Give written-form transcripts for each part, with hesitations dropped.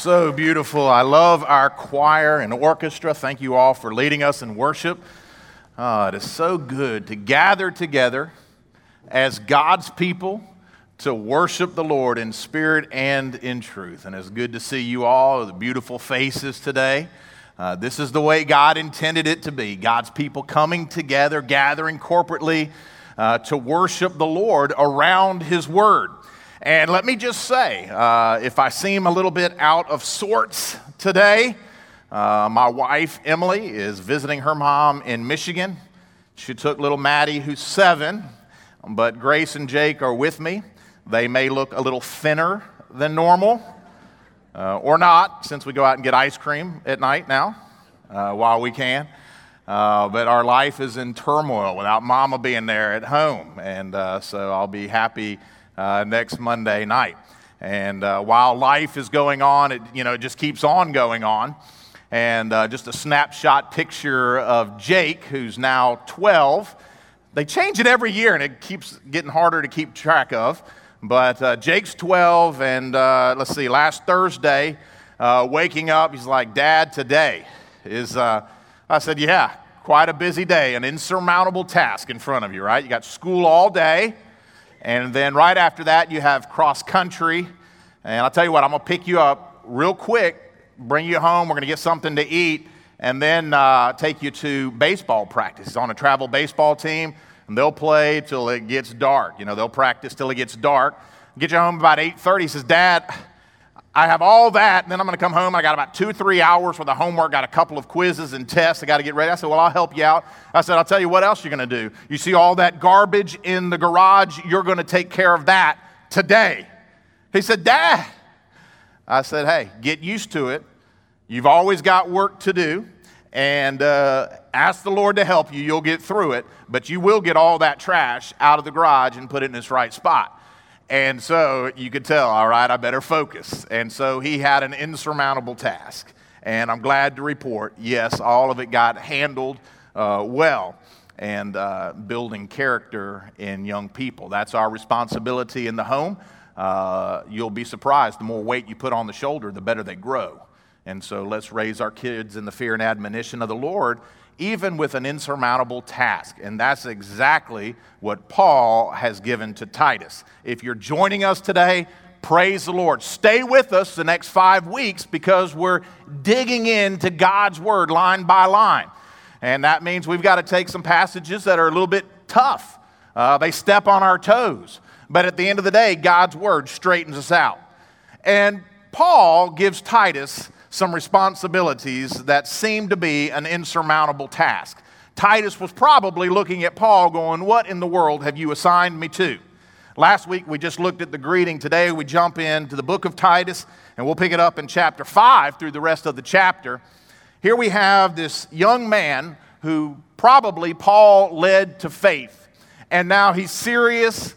So beautiful. I love our choir and orchestra. Thank you all for leading us in worship. It is so good to gather together as God's people to worship the Lord in spirit and in truth. And it's good to see you all, the beautiful faces today. This is the way God intended it to be. God's people coming together, gathering corporately to worship the Lord around His Word. And let me just say, if I seem a little bit out of sorts today, my wife, Emily, is visiting her mom in Michigan. She took little Maddie, who's 7, but Grace and Jake are with me. They may look a little thinner than normal, or not, since we go out and get ice cream at night now, while we can. But our life is in turmoil without Mama being there at home, and so I'll be happy next Monday night. And while life is going on, it just keeps on going on. And just a snapshot picture of Jake, who's now 12. They change it every year, and it keeps getting harder to keep track of. But Jake's 12, and let's see, last Thursday, waking up, he's like, "Dad, today is," I said, "Yeah, quite a busy day, an insurmountable task in front of you, right? You got school all day. And then right after that, you have cross country. And I'll tell you what, I'm going to pick you up real quick, bring you home. We're going to get something to eat, and then take you to baseball practice. He's on a travel baseball team, and they'll play till it gets dark. They'll practice till it gets dark. Get you home about 8:30. He says, "Dad, I have all that, and then I'm going to come home. I got about 2 or 3 hours worth of homework, got a couple of quizzes and tests. I got to get ready." I said, "Well, I'll help you out." I said, "I'll tell you what else you're going to do. You see all that garbage in the garage? You're going to take care of that today." He said, "Dad." I said, "Hey, get used to it. You've always got work to do, and ask the Lord to help you. You'll get through it, but you will get all that trash out of the garage and put it in its right spot." And so you could tell, all right, I better focus. And so he had an insurmountable task. And I'm glad to report, yes, all of it got handled well. And building character in young people. That's our responsibility in the home. You'll be surprised. The more weight you put on the shoulder, the better they grow. And so let's raise our kids in the fear and admonition of the Lord, even with an insurmountable task. And that's exactly what Paul has given to Titus. If you're joining us today, praise the Lord. Stay with us the next 5 weeks because we're digging into God's Word line by line. And that means we've got to take some passages that are a little bit tough. They step on our toes. But at the end of the day, God's Word straightens us out. And Paul gives Titus some responsibilities that seem to be an insurmountable task. Titus was probably looking at Paul going, "What in the world have you assigned me to?" Last week we just looked at the greeting. Today we jump into the book of Titus, and we'll pick it up in chapter 5 through the rest of the chapter. Here we have this young man who probably Paul led to faith, and now he's serious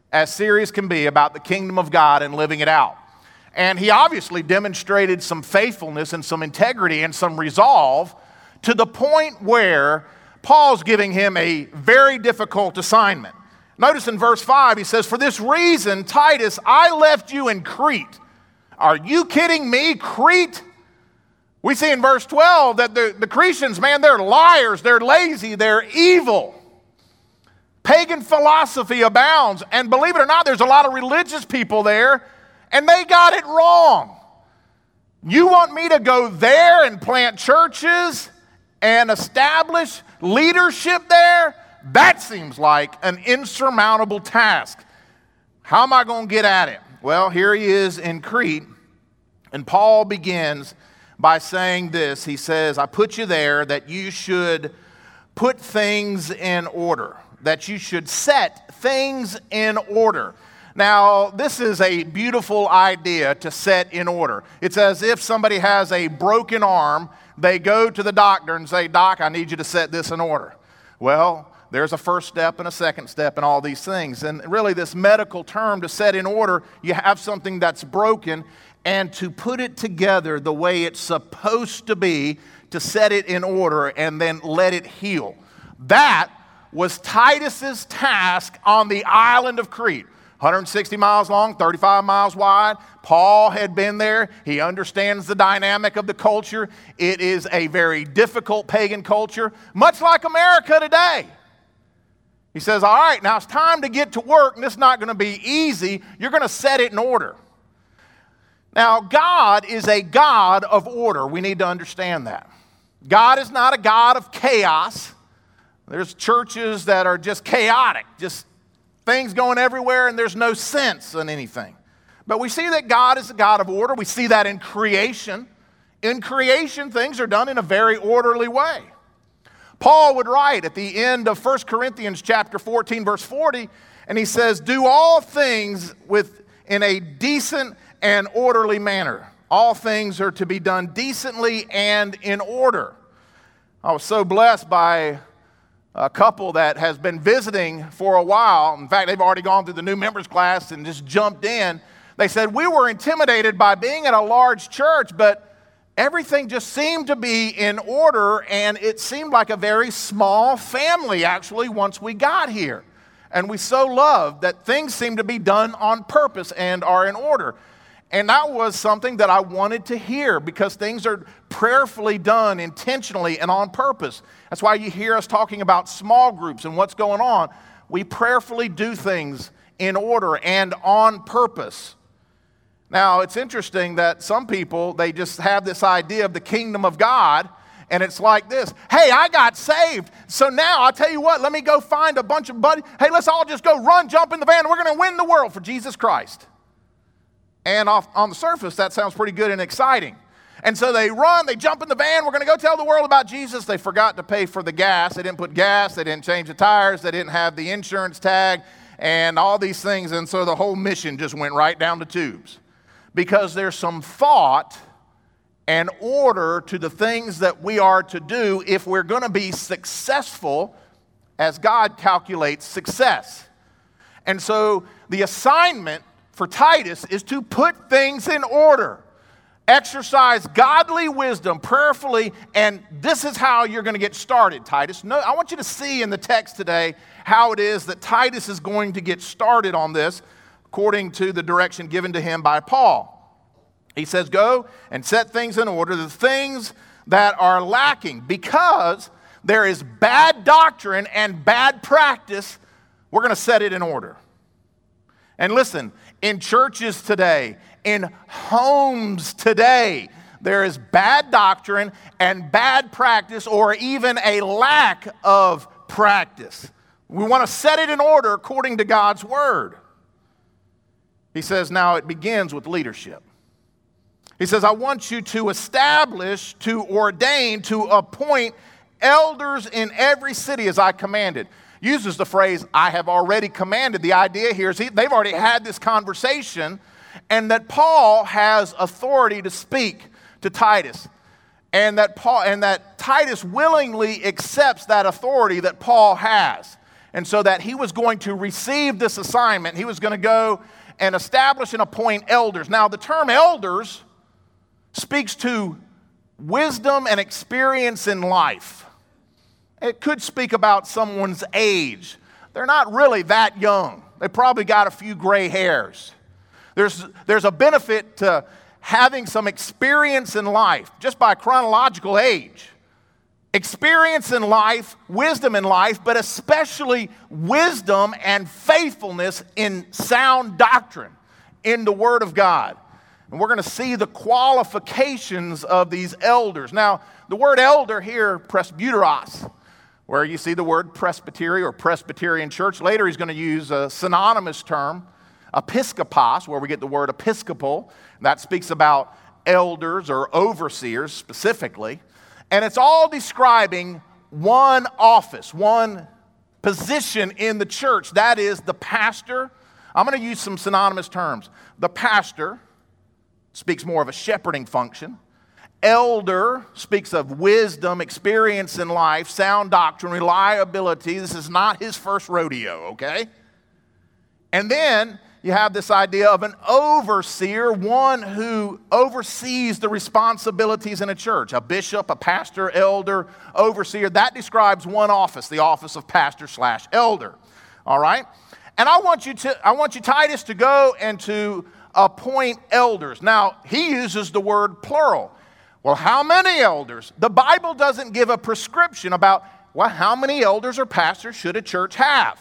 can be about the kingdom of God and living it out. And he obviously demonstrated some faithfulness and some integrity and some resolve to the point where Paul's giving him a very difficult assignment. Notice in verse 5, he says, "For this reason, Titus, I left you in Crete." Are you kidding me? Crete? We see in verse 12 that the Cretans, man, they're liars, they're lazy, they're evil. Pagan philosophy abounds. And believe it or not, there's a lot of religious people there, and they got it wrong. You want me to go there and plant churches and establish leadership there? That seems like an insurmountable task. How am I going to get at it? Well, here he is in Crete, and Paul begins by saying this. He says, "I put you there that you should put things in order, that you should set things in order." Now, this is a beautiful idea to set in order. It's as if somebody has a broken arm, they go to the doctor and say, "Doc, I need you to set this in order." Well, there's a first step and a second step and all these things. And really this medical term to set in order, you have something that's broken and to put it together the way it's supposed to be, to set it in order and then let it heal. That was Titus's task on the island of Crete. 160 miles long, 35 miles wide. Paul had been there. He understands the dynamic of the culture. It is a very difficult pagan culture, much like America today. He says, all right, now it's time to get to work, and this is not going to be easy. You're going to set it in order. Now, God is a God of order. We need to understand that. God is not a God of chaos. There's churches that are just chaotic, just things going everywhere, and there's no sense in anything. But we see that God is a God of order. We see that in creation. In creation, things are done in a very orderly way. Paul would write at the end of 1 Corinthians chapter 14, verse 40, and he says, do all things in a decent and orderly manner. All things are to be done decently and in order. I was so blessed by a couple that has been visiting for a while. In fact, they've already gone through the new members class and just jumped in. They said, we were intimidated by being at a large church, but everything just seemed to be in order, and it seemed like a very small family, actually, once we got here. And we so loved that things seem to be done on purpose and are in order. And that was something that I wanted to hear, because things are prayerfully done intentionally and on purpose. That's why you hear us talking about small groups and what's going on. We prayerfully do things in order and on purpose. Now, it's interesting that some people, they just have this idea of the kingdom of God, and it's like this. Hey, I got saved, so now I'll tell you what, let me go find a bunch of buddies. Hey, let's all just go run, jump in the van, and we're going to win the world for Jesus Christ. And on the surface, that sounds pretty good and exciting. And so they run, they jump in the van, we're going to go tell the world about Jesus. They forgot to pay for the gas. They didn't put gas, they didn't change the tires, they didn't have the insurance tag, and all these things. And so the whole mission just went right down the tubes. Because there's some thought and order to the things that we are to do if we're going to be successful as God calculates success. And so the assignment for Titus is to put things in order. Exercise godly wisdom prayerfully, and this is how you're going to get started, Titus. No, I want you to see in the text today how it is that Titus is going to get started on this, according to the direction given to him by Paul. He says, go and set things in order, the things that are lacking, because there is bad doctrine and bad practice. We're going to set it in order. And listen, in churches today, in homes today, there is bad doctrine and bad practice, or even a lack of practice. We want to set it in order according to God's word. He says, now it begins with leadership. He says, I want you to establish, to ordain, to appoint elders in every city as I commanded. Uses the phrase, I have already commanded. The idea here is they've already had this conversation, and that Paul has authority to speak to Titus. And that Titus willingly accepts that authority that Paul has. And so that he was going to receive this assignment. He was going to go and establish and appoint elders. Now, the term elders speaks to wisdom and experience in life. It could speak about someone's age. They're not really that young. They probably got a few gray hairs. There's a benefit to having some experience in life, just by chronological age. Experience in life, wisdom in life, but especially wisdom and faithfulness in sound doctrine, in the Word of God. And we're going to see the qualifications of these elders. Now, the word elder here, presbyteros, where you see the word presbytery or Presbyterian church. Later he's going to use a synonymous term, episkopos, where we get the word episcopal. That speaks about elders or overseers specifically. And it's all describing one office, one position in the church. That is the pastor. I'm going to use some synonymous terms. The pastor speaks more of a shepherding function. Elder speaks of wisdom, experience in life, sound doctrine, reliability. This is not his first rodeo, okay? And then you have this idea of an overseer, one who oversees the responsibilities in a church. A bishop, a pastor, elder, overseer. That describes one office, the office of pastor/elder. All right? And I want you, Titus, to go and to appoint elders. Now, he uses the word plural. Well, how many elders? The Bible doesn't give a prescription about, well, how many elders or pastors should a church have?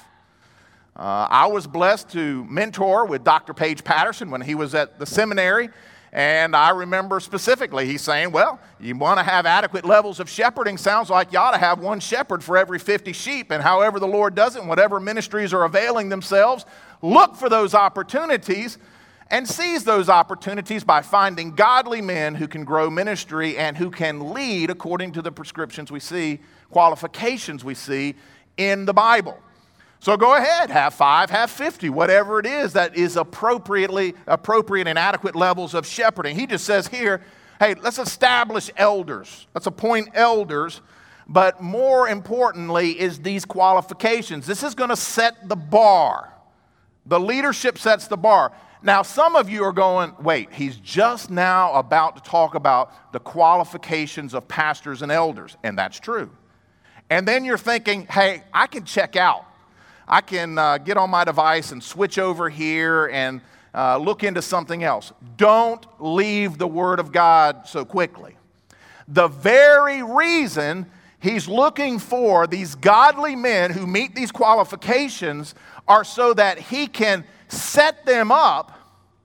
I was blessed to mentor with Dr. Paige Patterson when he was at the seminary. And I remember specifically, he's saying, well, you want to have adequate levels of shepherding. Sounds like you ought to have one shepherd for every 50 sheep. And however the Lord does it, and whatever ministries are availing themselves, look for those opportunities and seize those opportunities by finding godly men who can grow ministry and who can lead according to the prescriptions we see, qualifications we see in the Bible. So go ahead, have 5, have 50, whatever it is that is appropriate and adequate levels of shepherding. He just says here, hey, let's establish elders. Let's appoint elders. But more importantly is these qualifications. This is going to set the bar. The leadership sets the bar. Now, some of you are going, wait, he's just now about to talk about the qualifications of pastors and elders. And that's true. And then you're thinking, hey, I can check out. I can get on my device and switch over here and look into something else. Don't leave the Word of God so quickly. The very reason he's looking for these godly men who meet these qualifications are so that he can set them up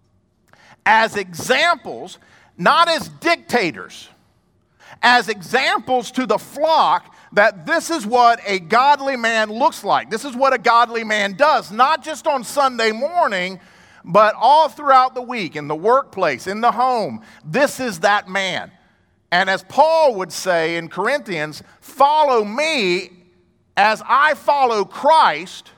as examples, not as dictators, as examples to the flock that this is what a godly man looks like. This is what a godly man does, not just on Sunday morning, but all throughout the week, in the workplace, in the home. This is that man. And as Paul would say in Corinthians, follow me as I follow Christ,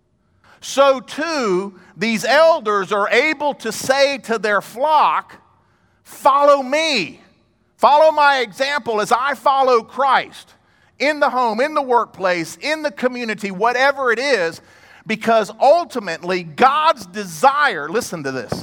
so too these elders are able to say to their flock, follow me. Follow my example as I follow Christ. In the home, in the workplace, in the community, whatever it is, because ultimately God's desire, listen to this,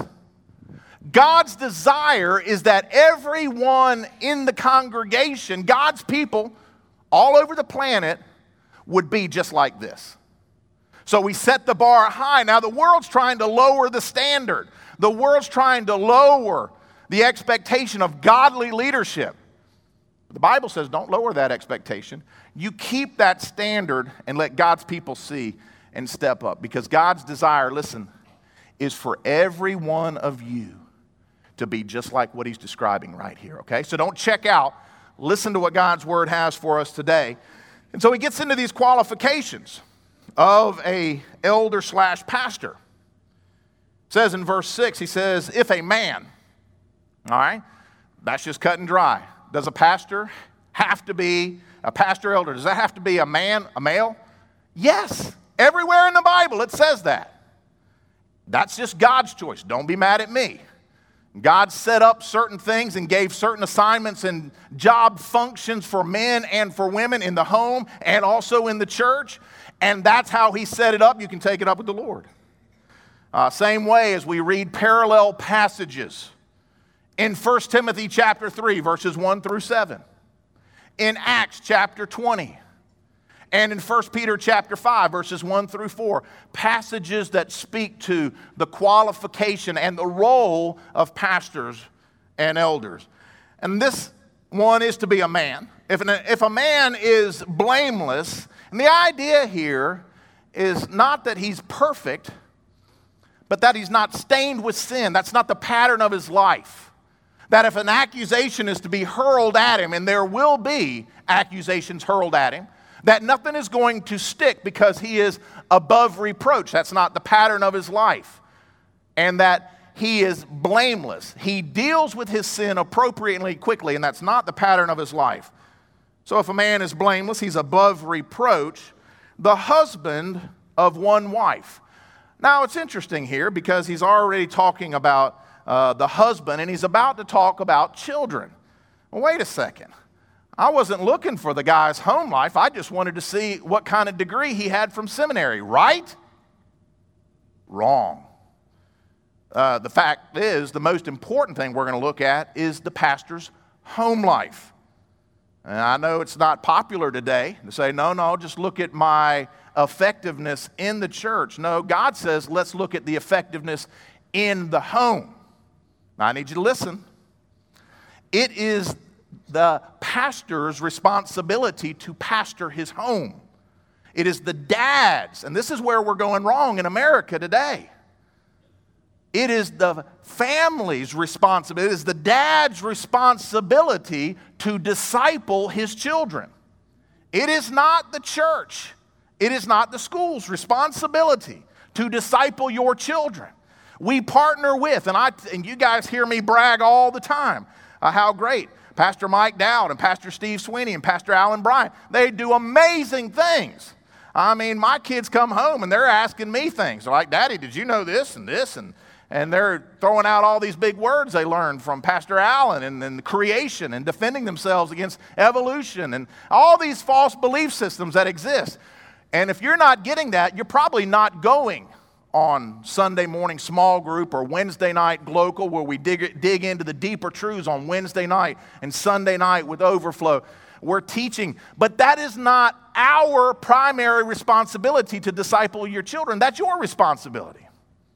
God's desire is that everyone in the congregation, God's people all over the planet, would be just like this. So we set the bar high. Now the world's trying to lower the standard. The world's trying to lower the expectation of godly leadership. The Bible says don't lower that expectation. You keep that standard and let God's people see and step up. Because God's desire, listen, is for every one of you to be just like what he's describing right here, okay? So don't check out. Listen to what God's word has for us today. And so he gets into these qualifications of a elder/pastor. It says in verse 6, he says, if a man, all right, that's just cut and dry. Does a pastor have to be a pastor elder? Does that have to be a man, a male? Yes. Everywhere in the Bible it says that. That's just God's choice. Don't be mad at me. God set up certain things and gave certain assignments and job functions for men and for women in the home and also in the church. And that's how he set it up. You can take it up with the Lord. Same way as we read parallel passages in 1 Timothy chapter 3, verses 1 through 7. In Acts chapter 20. And in 1 Peter chapter 5, verses 1 through 4. Passages that speak to the qualification and the role of pastors and elders. And this one is to be a man. If a man is blameless, and the idea here is not that he's perfect, but that he's not stained with sin. That's not the pattern of his life. That if an accusation is to be hurled at him, and there will be accusations hurled at him, that nothing is going to stick because he is above reproach. That's not the pattern of his life. And that he is blameless. He deals with his sin appropriately quickly, and that's not the pattern of his life. So if a man is blameless, he's above reproach, the husband of one wife. Now it's interesting here because he's already talking about the husband, and he's about to talk about children. Well, wait a second. I wasn't looking for the guy's home life. I just wanted to see what kind of degree he had from seminary, right? Wrong. The fact is, the most important thing we're going to look at is the pastor's home life. And I know it's not popular today to say, no, just look at my effectiveness in the church. No, God says, let's look at the effectiveness in the home. Now, I need you to listen. It is the pastor's responsibility to pastor his home. It is the dad's, and this is where we're going wrong in America today. It is the family's responsibility. It is the dad's responsibility to disciple his children. It is not the church. It is not the school's responsibility to disciple your children. We partner with, and you guys hear me brag all the time, how great Pastor Mike Dowd and Pastor Steve Sweeney and Pastor Alan Bryant, they do amazing things. I mean, my kids come home and they're asking me things. They're like, Daddy, did you know this and this? And they're throwing out all these big words they learned from Pastor Allen and creation and defending themselves against evolution and all these false belief systems that exist. And if you're not getting that, you're probably not going on Sunday morning small group or Wednesday night local, where we dig into the deeper truths on Wednesday night and Sunday night with Overflow. We're teaching, but that is not our primary responsibility to disciple your children. That's your responsibility,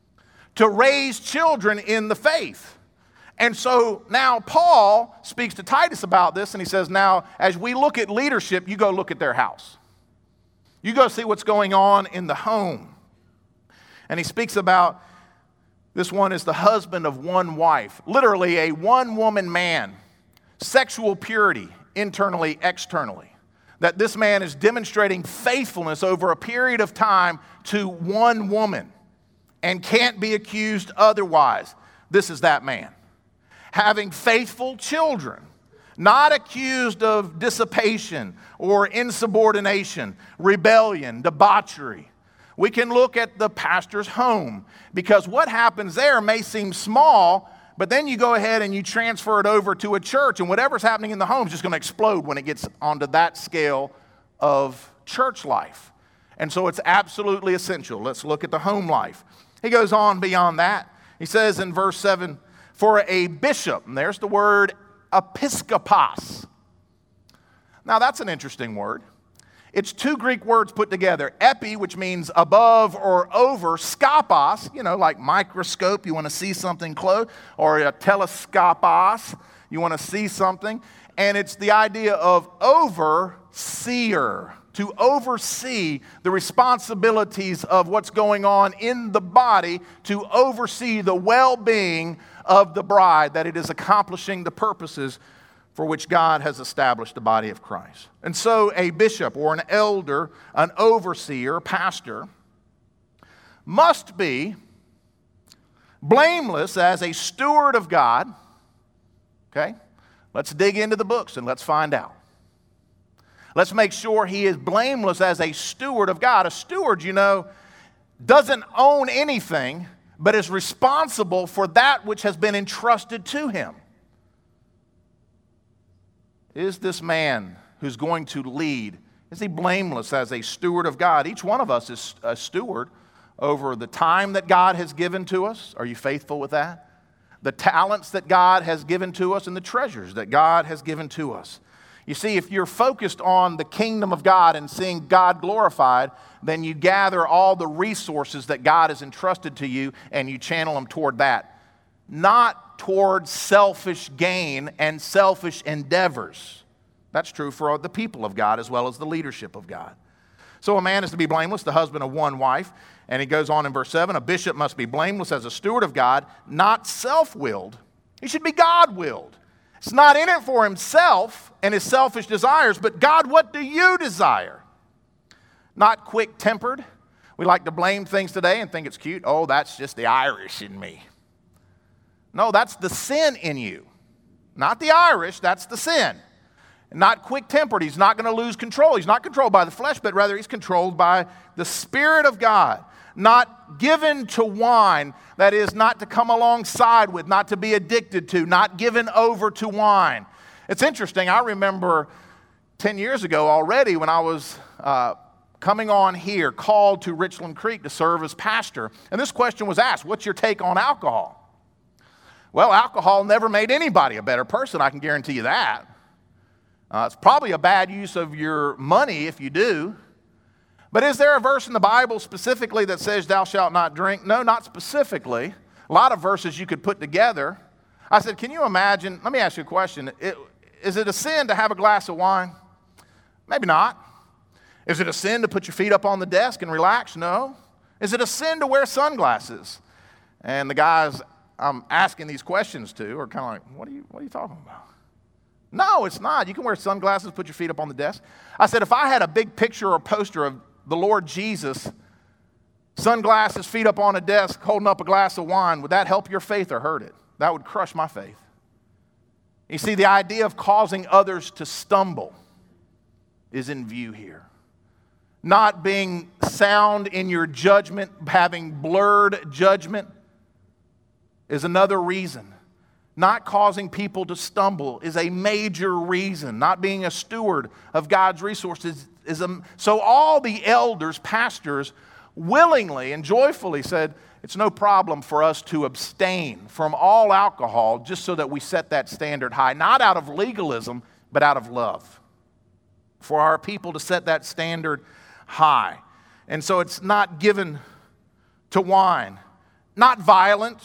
to raise children in the faith. And so now Paul speaks to Titus about this, and he says, now, as we look at leadership, you go look at their house. You go see what's going on in the home. And he speaks about, this one is the husband of one wife, literally a one-woman man, sexual purity, internally, externally. That this man is demonstrating faithfulness over a period of time to one woman and can't be accused otherwise. This is that man. Having faithful children, not accused of dissipation or insubordination, rebellion, debauchery. We can look at the pastor's home, because what happens there may seem small, but then you go ahead and you transfer it over to a church, and whatever's happening in the home is just going to explode when it gets onto that scale of church life. And so it's absolutely essential. Let's look at the home life. He goes on beyond that. He says in verse 7, for a bishop, and there's the word episkopos. Now that's an interesting word. It's two Greek words put together. Epi, which means above or over, skopos, like microscope, you want to see something close, or a teleskopos, you want to see something. And it's the idea of overseer, to oversee the responsibilities of what's going on in the body, to oversee the well-being of the bride, that it is accomplishing the purposes for which God has established the body of Christ. And so a bishop or an elder, an overseer, pastor, must be blameless as a steward of God. Okay? Let's dig into the books and let's find out. Let's make sure he is blameless as a steward of God. A steward, doesn't own anything, but is responsible for that which has been entrusted to him. Is this man who's going to lead, is he blameless as a steward of God? Each one of us is a steward over the time that God has given to us. Are you faithful with that? The talents that God has given to us and the treasures that God has given to us. You see, if you're focused on the kingdom of God and seeing God glorified, then you gather all the resources that God has entrusted to you and you channel them toward that. Not toward selfish gain and selfish endeavors. That's true for the people of God as well as the leadership of God. So a man is to be blameless, the husband of one wife. And he goes on in verse 7, a bishop must be blameless as a steward of God, not self-willed. He should be God-willed. It's not in it for himself and his selfish desires, but God, what do you desire? Not quick-tempered. We like to blame things today and think it's cute. Oh, that's just the Irish in me. No, that's the sin in you. Not the Irish, that's the sin. Not quick-tempered. He's not going to lose control. He's not controlled by the flesh, but rather he's controlled by the Spirit of God. Not given to wine, that is, not to come alongside with, not to be addicted to, not given over to wine. It's interesting. I remember 10 years ago already when I was coming on here, called to Richland Creek to serve as pastor. And this question was asked, what's your take on alcohol? Well, alcohol never made anybody a better person, I can guarantee you that. It's probably a bad use of your money if you do. But is there a verse in the Bible specifically that says thou shalt not drink? No, not specifically. A lot of verses you could put together. I said, can you imagine, let me ask you a question. Is it a sin to have a glass of wine? Maybe not. Is it a sin to put your feet up on the desk and relax? No. Is it a sin to wear sunglasses? And the guys I'm asking these questions to are kind of like, what are you talking about? No, it's not. You can wear sunglasses, put your feet up on the desk. I said, if I had a big picture or poster of the Lord Jesus, sunglasses, feet up on a desk, holding up a glass of wine, would that help your faith or hurt it? That would crush my faith. You see, the idea of causing others to stumble is in view here. Not being sound in your judgment, having blurred judgment is another reason. Not causing people to stumble is a major reason. Not being a steward of God's resources is a... So all the elders, pastors, willingly and joyfully said, it's no problem for us to abstain from all alcohol just so that we set that standard high. Not out of legalism, but out of love. For our people to set that standard high. And so it's not given to wine. Not violent.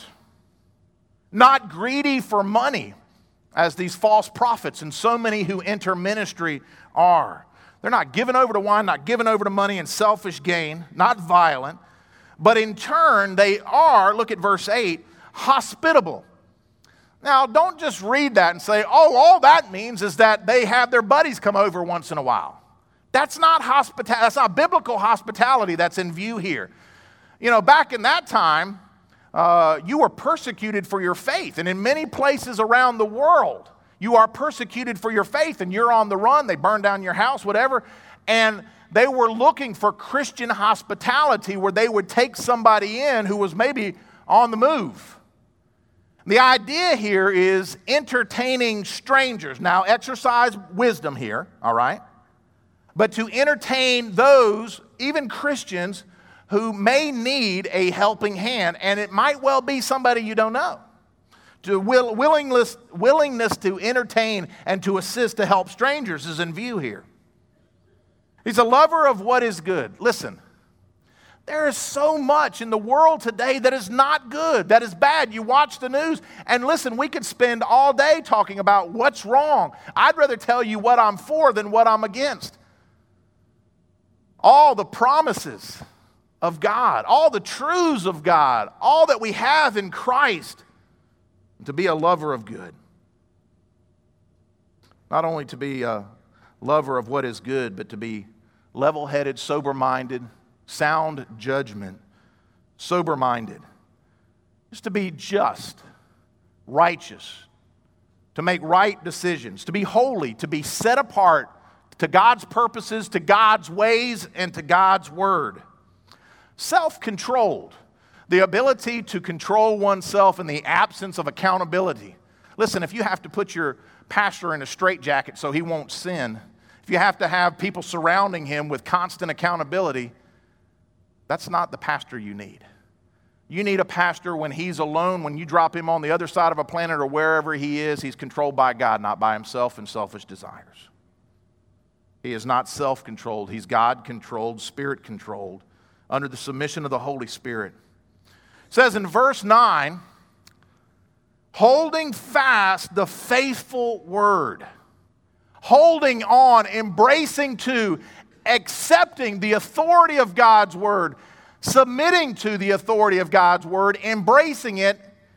Not greedy for money, as these false prophets and so many who enter ministry are. They're not given over to wine, not given over to money and selfish gain, not violent, but in turn they are, look at verse 8, hospitable. Now, don't just read that and say, oh, all that means is that they have their buddies come over once in a while. That's not that's not biblical hospitality that's in view here. You know, back in that time, you were persecuted for your faith. And in many places around the world, you are persecuted for your faith and you're on the run. They burn down your house, whatever. And they were looking for Christian hospitality where they would take somebody in who was maybe on the move. The idea here is entertaining strangers. Now, exercise wisdom here, all right? But to entertain those, even Christians, who may need a helping hand, and it might well be somebody you don't know. To willingness to entertain and to assist to help strangers is in view here. He's a lover of what is good. Listen, there is so much in the world today that is not good, that is bad. You watch the news, and listen, we could spend all day talking about what's wrong. I'd rather tell you what I'm for than what I'm against. All the promises of God, all the truths of God, all that we have in Christ, to be a lover of good. Not only to be a lover of what is good, but to be level-headed, sober-minded, sound judgment, sober-minded. Just to be just, righteous, to make right decisions, to be holy, to be set apart to God's purposes, to God's ways, and to God's word. Self-controlled, the ability to control oneself in the absence of accountability. Listen, if you have to put your pastor in a straitjacket so he won't sin, if you have to have people surrounding him with constant accountability, that's not the pastor you need. You need a pastor when he's alone, when you drop him on the other side of a planet or wherever he is, he's controlled by God, not by himself and selfish desires. He is not self-controlled. He's God-controlled, Spirit-controlled, under the submission of the Holy Spirit. It says in verse 9, holding fast the faithful word, holding on, embracing to, accepting the authority of God's word, submitting to the authority of God's word, embracing it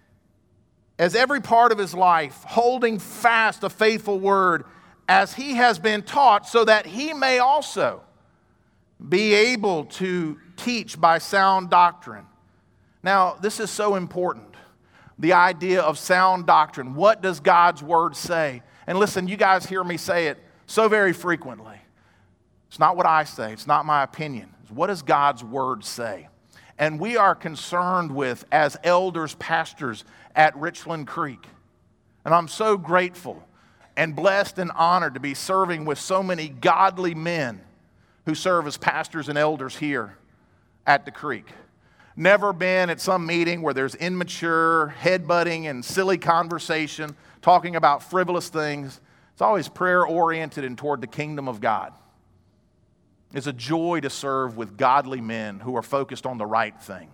as every part of his life, holding fast the faithful word as he has been taught, so that he may also be able to teach by sound doctrine. Now, this is so important. The idea of sound doctrine. What does God's word say? And listen, you guys hear me say it so very frequently. It's not what I say. It's not my opinion. It's what does God's word say? And we are concerned with, as elders, pastors at Richland Creek. And I'm so grateful and blessed and honored to be serving with so many godly men who serve as pastors and elders here at the Creek. Never been at some meeting where there's immature headbutting and silly conversation, talking about frivolous things. It's always prayer-oriented and toward the kingdom of God. It's a joy to serve with godly men who are focused on the right thing.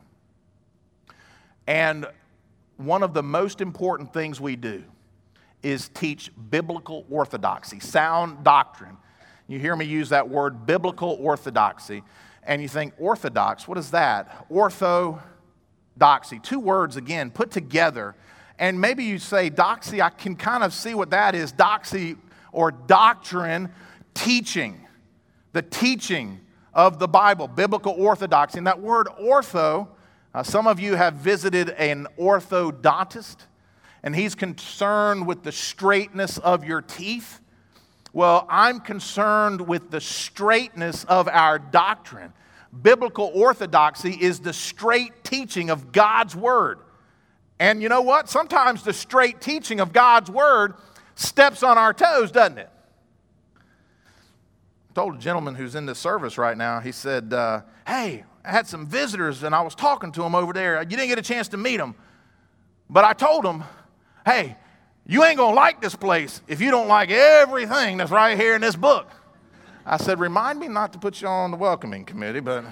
And one of the most important things we do is teach biblical orthodoxy, sound doctrine. You hear me use that word, biblical orthodoxy, and you think, orthodox, what is that? Orthodoxy, two words again put together. And maybe you say doxy, I can kind of see what that is. Doxy or doctrine, teaching. The teaching of the Bible, biblical orthodoxy. And that word ortho, some of you have visited an orthodontist, and he's concerned with the straightness of your teeth. Well, I'm concerned with the straightness of our doctrine. Biblical orthodoxy is the straight teaching of God's Word. And you know what? Sometimes the straight teaching of God's Word steps on our toes, doesn't it? I told a gentleman who's in this service right now, he said, hey, I had some visitors and I was talking to them over there. You didn't get a chance to meet them. But I told them, hey, you ain't going to like this place if you don't like everything that's right here in this book. I said, remind me not to put you on the welcoming committee, but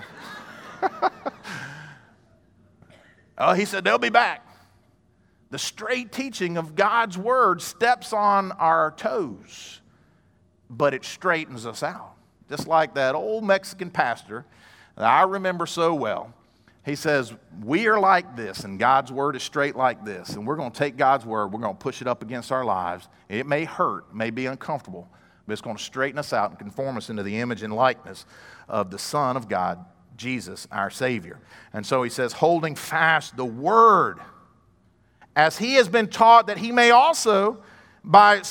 he said, they'll be back. The straight teaching of God's Word steps on our toes, but it straightens us out. Just like that old Mexican pastor that I remember so well. He says, we are like this, and God's Word is straight like this. And we're going to take God's Word, we're going to push it up against our lives. It may hurt, it may be uncomfortable, but it's going to straighten us out and conform us into the image and likeness of the Son of God, Jesus, our Savior. And so he says, holding fast the Word, as he has been taught, that he may also, by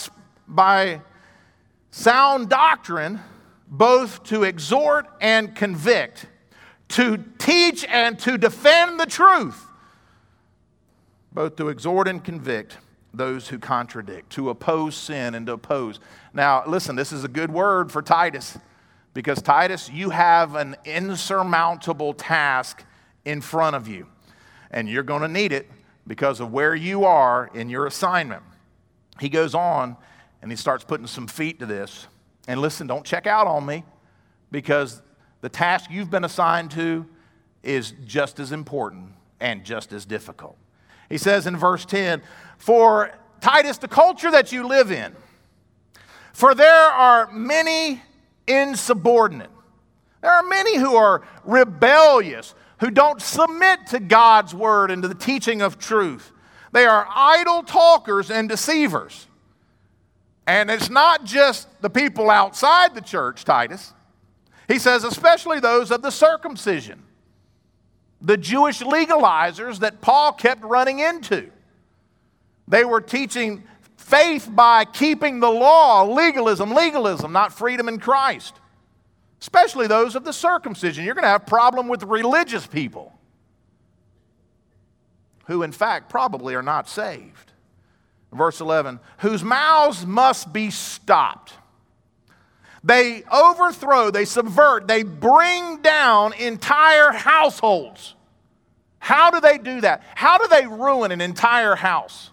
sound doctrine, both to exhort and convict, to teach and to defend the truth, both to exhort and convict those who contradict, to oppose sin and to oppose. Now, listen, this is a good word for Titus, because Titus, you have an insurmountable task in front of you, and you're going to need it because of where you are in your assignment. He goes on and he starts putting some feet to this. And listen, don't check out on me, because the task you've been assigned to is just as important and just as difficult. He says in verse 10, for Titus, the culture that you live in, for there are many insubordinate. There are many who are rebellious, who don't submit to God's Word and to the teaching of truth. They are idle talkers and deceivers. And it's not just the people outside the church, Titus. He says, especially those of the circumcision, the Jewish legalizers that Paul kept running into. They were teaching faith by keeping the law, legalism, not freedom in Christ. Especially those of the circumcision. You're going to have a problem with religious people who, in fact, probably are not saved. Verse 11, whose mouths must be stopped. They overthrow, they subvert, they bring down entire households. How do they do that? How do they ruin an entire house?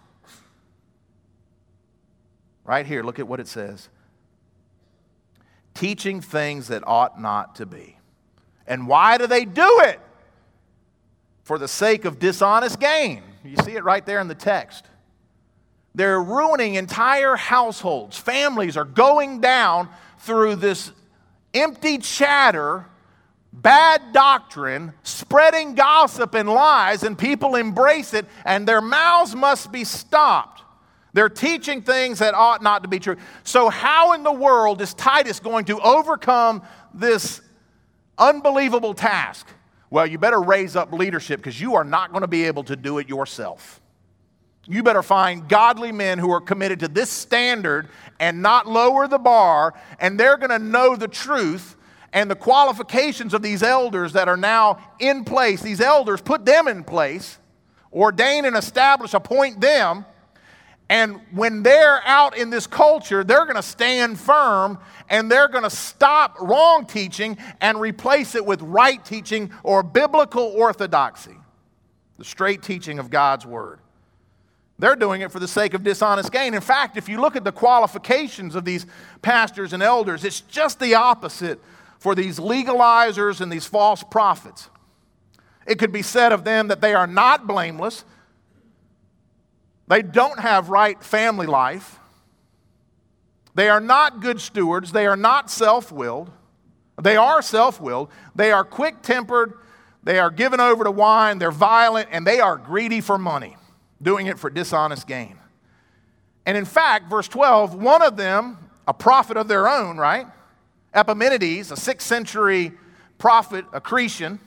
Right here, look at what it says. Teaching things that ought not to be. And why do they do it? For the sake of dishonest gain. You see it right there in the text. They're ruining entire households. Families are going down through this empty chatter, bad doctrine, spreading gossip and lies, and people embrace it, and their mouths must be stopped. They're teaching things that ought not to be true. So how in the world is Titus going to overcome this unbelievable task? Well, you better raise up leadership, because you are not going to be able to do it yourself. You better find godly men who are committed to this standard and not lower the bar, and they're going to know the truth and the qualifications of these elders that are now in place. These elders, put them in place, ordain and establish, appoint them, and when they're out in this culture, they're going to stand firm, and they're going to stop wrong teaching and replace it with right teaching or biblical orthodoxy, the straight teaching of God's Word. They're doing it for the sake of dishonest gain. In fact, if you look at the qualifications of these pastors and elders, it's just the opposite for these legalizers and these false prophets. It could be said of them that they are not blameless. They don't have right family life. They are not good stewards. They are not self-willed. They are self-willed. They are quick-tempered. They are given over to wine. They're violent, and they are greedy for money, doing it for dishonest gain. And in fact, verse 12, one of them, a prophet of their own, right? Epimenides, a 6th century prophet, a Cretan,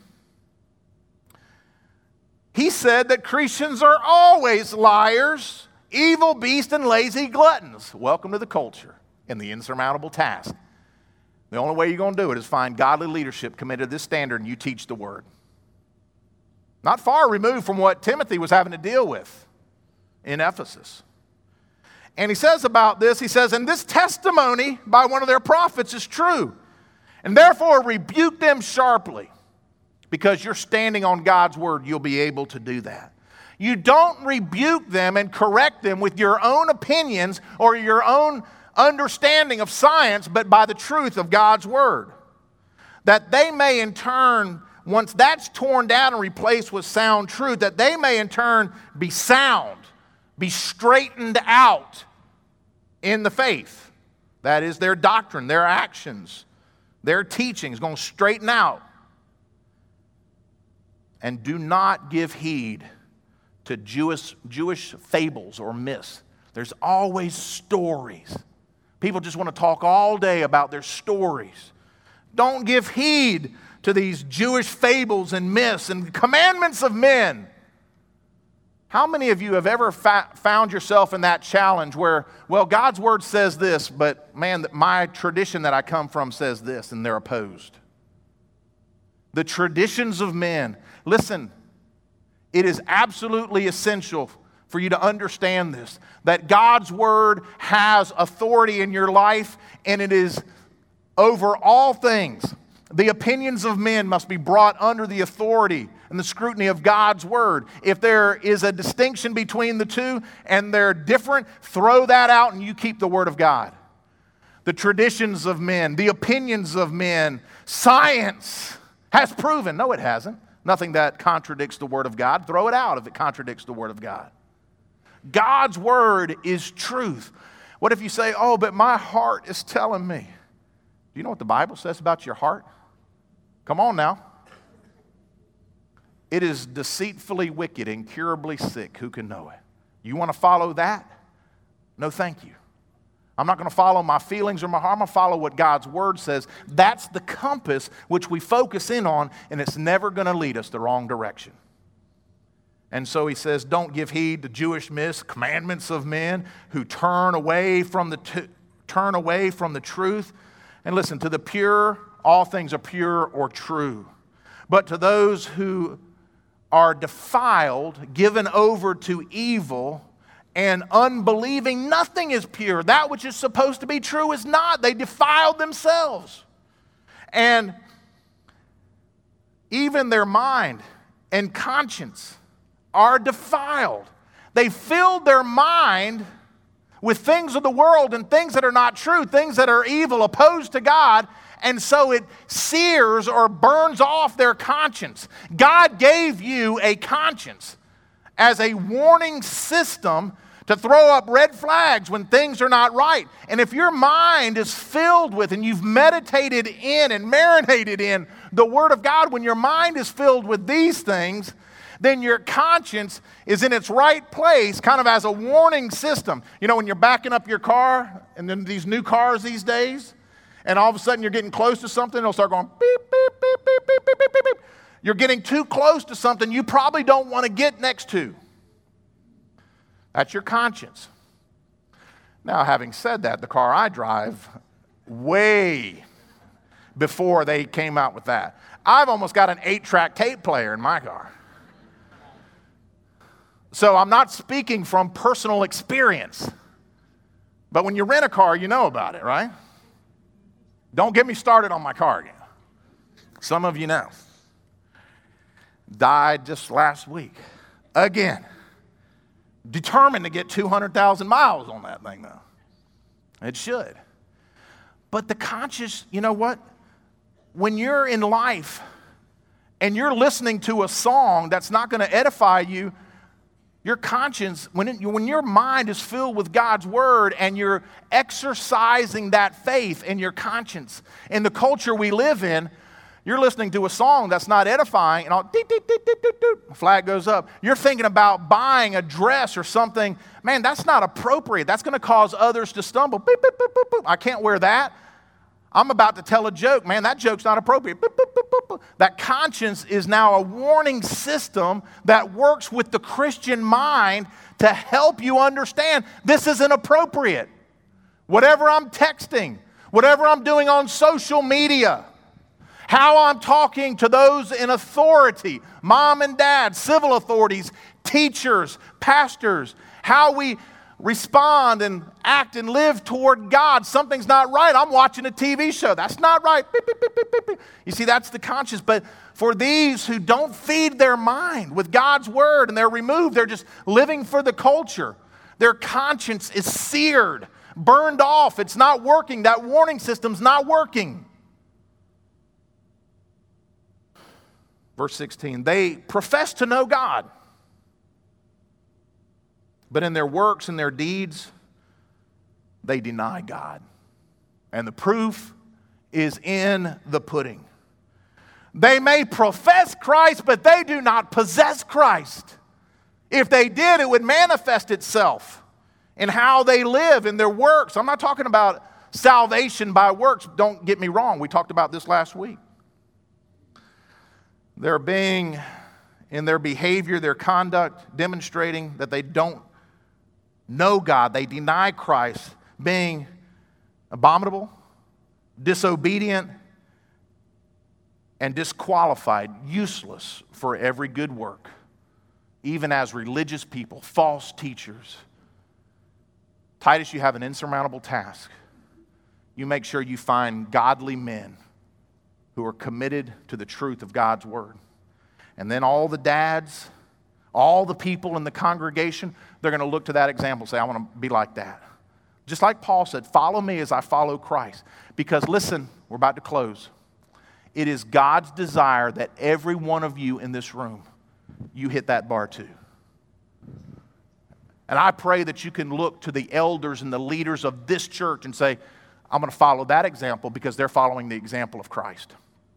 he said that Cretans are always liars, evil beasts, and lazy gluttons. Welcome to the culture and the insurmountable task. The only way you're going to do it is find godly leadership committed to this standard, and you teach the word. Not far removed from what Timothy was having to deal with in Ephesus. And he says about this, he says, and this testimony by one of their prophets is true. And therefore rebuke them sharply. Because you're standing on God's word, you'll be able to do that. You don't rebuke them and correct them with your own opinions or your own understanding of science, but by the truth of God's word. That they may in turn, once that's torn down and replaced with sound truth, that they may in turn be sound, be straightened out in the faith. That is their doctrine, their actions, their teachings, going to straighten out. And do not give heed to Jewish fables or myths. There's always stories. People just want to talk all day about their stories. Don't give heed to these Jewish fables and myths and commandments of men. How many of you have ever found yourself in that challenge where, well, God's word says this, but man, my tradition that I come from says this, and they're opposed? The traditions of men. Listen, it is absolutely essential for you to understand this, that God's word has authority in your life, and it is over all things. The opinions of men must be brought under the authority and the scrutiny of God's word. If there is a distinction between the two and they're different, throw that out and you keep the word of God. The traditions of men, the opinions of men, science has proven. No, it hasn't. Nothing that contradicts the word of God. Throw it out if it contradicts the word of God. God's word is truth. What if you say, oh, but my heart is telling me? Do you know what the Bible says about your heart? Come on now. It is deceitfully wicked, incurably sick. Who can know it? You want to follow that? No, thank you. I'm not going to follow my feelings or my heart. I'm going to follow what God's word says. That's the compass which we focus in on, and it's never going to lead us the wrong direction. And so he says, don't give heed to Jewish myths, commandments of men who turn away from the truth. And listen, to the pure, all things are pure or true. But to those who are defiled, given over to evil, and unbelieving, nothing is pure. That which is supposed to be true is not. They defiled themselves. And even their mind and conscience are defiled. They filled their mind with things of the world and things that are not true, things that are evil, opposed to God, and so it sears or burns off their conscience. God gave you a conscience as a warning system to throw up red flags when things are not right. And if your mind is filled with, and you've meditated in and marinated in the Word of God, when your mind is filled with these things, then your conscience is in its right place, kind of as a warning system. You know, when you're backing up your car, and then these new cars these days, and all of a sudden you're getting close to something, it'll start going beep, beep, beep, beep, beep, beep, beep, beep, beep. You're getting too close to something you probably don't want to get next to. That's your conscience. Now, having said that, the car I drive, way before they came out with that, I've almost got an 8-track tape player in my car. So I'm not speaking from personal experience. But when you rent a car, you know about it, right? Don't get me started on my car again. Some of you know. Died just last week. Again. Determined to get 200,000 miles on that thing, though. It should. But the conscience, you know what? when you're in life and you're listening to a song that's not going to edify you, your conscience, when your mind is filled with God's word and you're exercising that faith in your conscience, in the culture we live in, you're listening to a song that's not edifying, and flag goes up. You're thinking about buying a dress or something. Man, that's not appropriate. That's going to cause others to stumble. Beep, beep, beep, beep, beep. I can't wear that. I'm about to tell a joke. Man, that joke's not appropriate. Beep, beep, beep, beep, beep. That conscience is now a warning system that works with the Christian mind to help you understand this isn't appropriate. Whatever I'm texting, whatever I'm doing on social media, how I'm talking to those in authority, mom and dad, civil authorities, teachers, pastors, how we respond and act and live toward God. Something's not right. I'm watching a TV show. That's not right. Beep, beep, beep, beep, beep, beep. You see, that's the conscience. But for these who don't feed their mind with God's word and they're removed, they're just living for the culture. Their conscience is seared, burned off. It's not working. That warning system's not working. Verse 16, they profess to know God, but in their works and their deeds, they deny God. And the proof is in the pudding. They may profess Christ, but they do not possess Christ. If they did, it would manifest itself in how they live, in their works. I'm not talking about salvation by works. Don't get me wrong. We talked about this last week. They're being, in their behavior, their conduct, demonstrating that they don't know God. They deny Christ, being abominable, disobedient, and disqualified, useless for every good work, even as religious people, false teachers. Titus, you have an insurmountable task. You make sure you find godly men who are committed to the truth of God's word. And then all the dads, all the people in the congregation, they're going to look to that example and say, I want to be like that. Just like Paul said, follow me as I follow Christ. Because listen, we're about to close. It is God's desire that every one of you in this room, you hit that bar too. And I pray that you can look to the elders and the leaders of this church and say, I'm going to follow that example because they're following the example of Christ.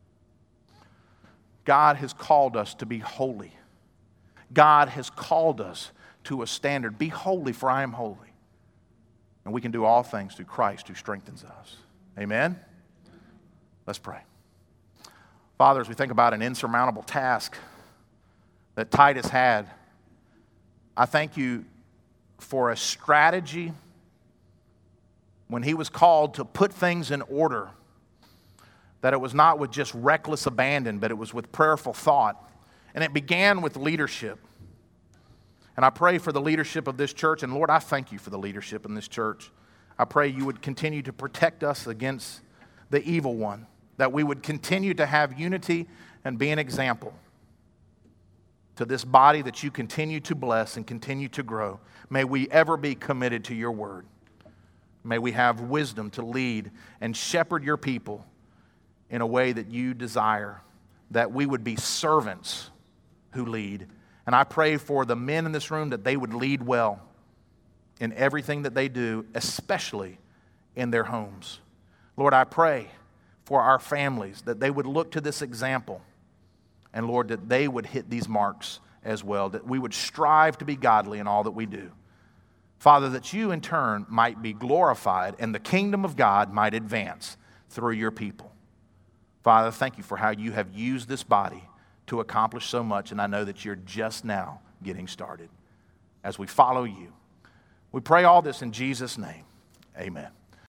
God has called us to be holy. God has called us to a standard. Be holy, for I am holy. And we can do all things through Christ who strengthens us. Amen? Let's pray. Father, as we think about an insurmountable task that Titus had, I thank you for a strategy when he was called to put things in order, that it was not with just reckless abandon, but it was with prayerful thought. And it began with leadership. And I pray for the leadership of this church. And Lord, I thank you for the leadership in this church. I pray you would continue to protect us against the evil one, that we would continue to have unity and be an example to this body that you continue to bless and continue to grow. May we ever be committed to your word. May we have wisdom to lead and shepherd your people in a way that you desire, that we would be servants who lead. And I pray for the men in this room that they would lead well in everything that they do, especially in their homes. Lord, I pray for our families that they would look to this example, and Lord, that they would hit these marks as well, that we would strive to be godly in all that we do. Father, that you in turn might be glorified and the kingdom of God might advance through your people. Father, thank you for how you have used this body to accomplish so much, and I know that you're just now getting started as we follow you. We pray all this in Jesus' name. Amen.